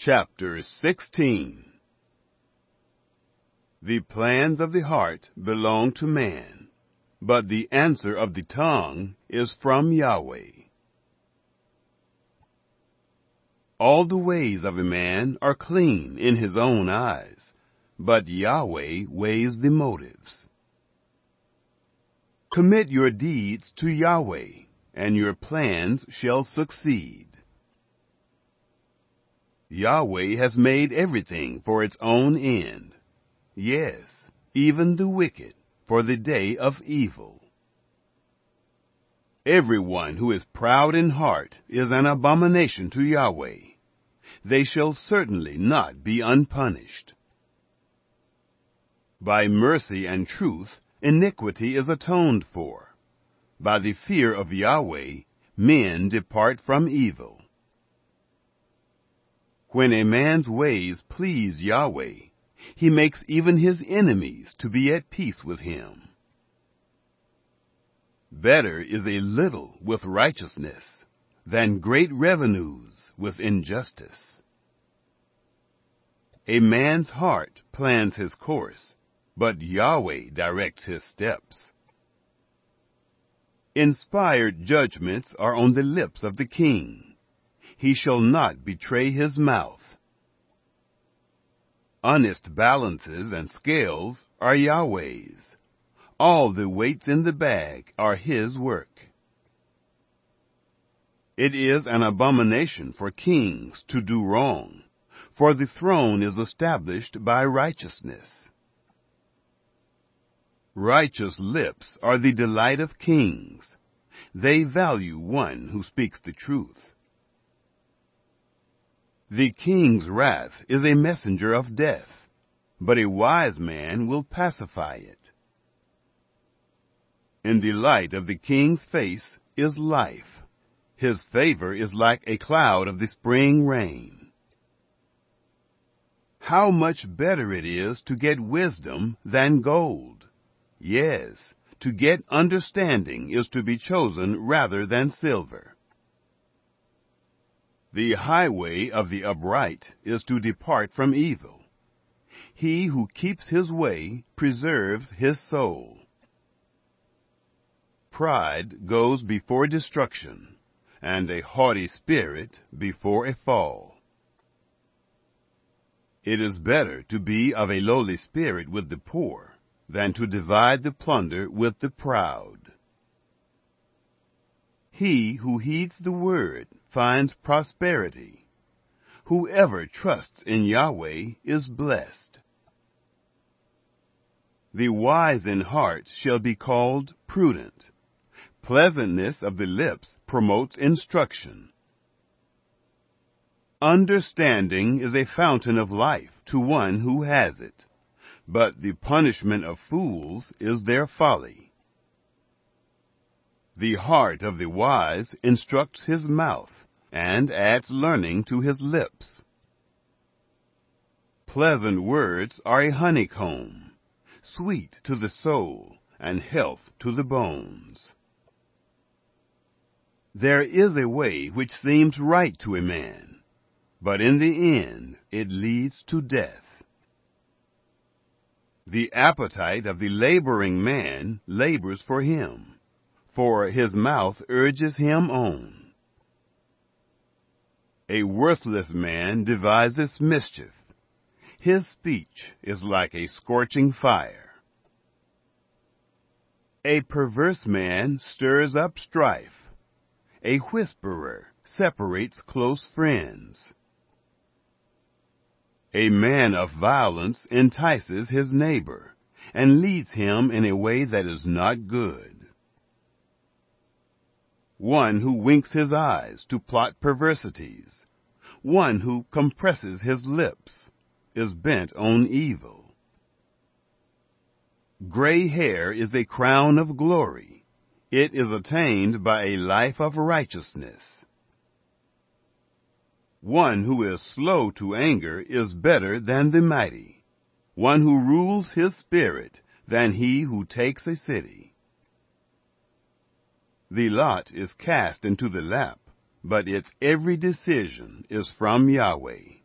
Chapter 16. The plans of the heart belong to man, but the answer of the tongue is from Yahweh. All the ways of a man are clean in his own eyes, but Yahweh weighs the motives. Commit your deeds to Yahweh, and your plans shall succeed. Yahweh has made everything for its own end. Yes, even the wicked, for the day of evil. Everyone who is proud in heart is an abomination to Yahweh. They shall certainly not be unpunished. By mercy and truth, iniquity is atoned for. By the fear of Yahweh, men depart from evil. When a man's ways please Yahweh, he makes even his enemies to be at peace with him. Better is a little with righteousness than great revenues with injustice. A man's heart plans his course, but Yahweh directs his steps. Inspired judgments are on the lips of the king. He shall not betray his mouth. Honest balances and scales are Yahweh's. All the weights in the bag are his work. It is an abomination for kings to do wrong, for the throne is established by righteousness. Righteous lips are the delight of kings. They value one who speaks the truth. The king's wrath is a messenger of death, but a wise man will pacify it. In the light of the king's face is life. His favor is like a cloud of the spring rain. How much better it is to get wisdom than gold. Yes, to get understanding is to be chosen rather than silver. The highway of the upright is to depart from evil. He who keeps his way preserves his soul. Pride goes before destruction, and a haughty spirit before a fall. It is better to be of a lowly spirit with the poor than to divide the plunder with the proud. He who heeds the word finds prosperity. Whoever trusts in Yahweh is blessed. The wise in heart shall be called prudent. Pleasantness of the lips promotes instruction. Understanding is a fountain of life to one who has it, but the punishment of fools is their folly. The heart of the wise instructs his mouth, and adds learning to his lips. Pleasant words are a honeycomb, sweet to the soul, and health to the bones. There is a way which seems right to a man, but in the end it leads to death. The appetite of the laboring man labors for him, for his mouth urges him on. A worthless man devises mischief. His speech is like a scorching fire. A perverse man stirs up strife. A whisperer separates close friends. A man of violence entices his neighbor, and leads him in a way that is not good. One who winks his eyes to plot perversities, one who compresses his lips, is bent on evil. Gray hair is a crown of glory. It is attained by a life of righteousness. One who is slow to anger is better than the mighty, one who rules his spirit than he who takes a city. The lot is cast into the lap, but its every decision is from Yahweh.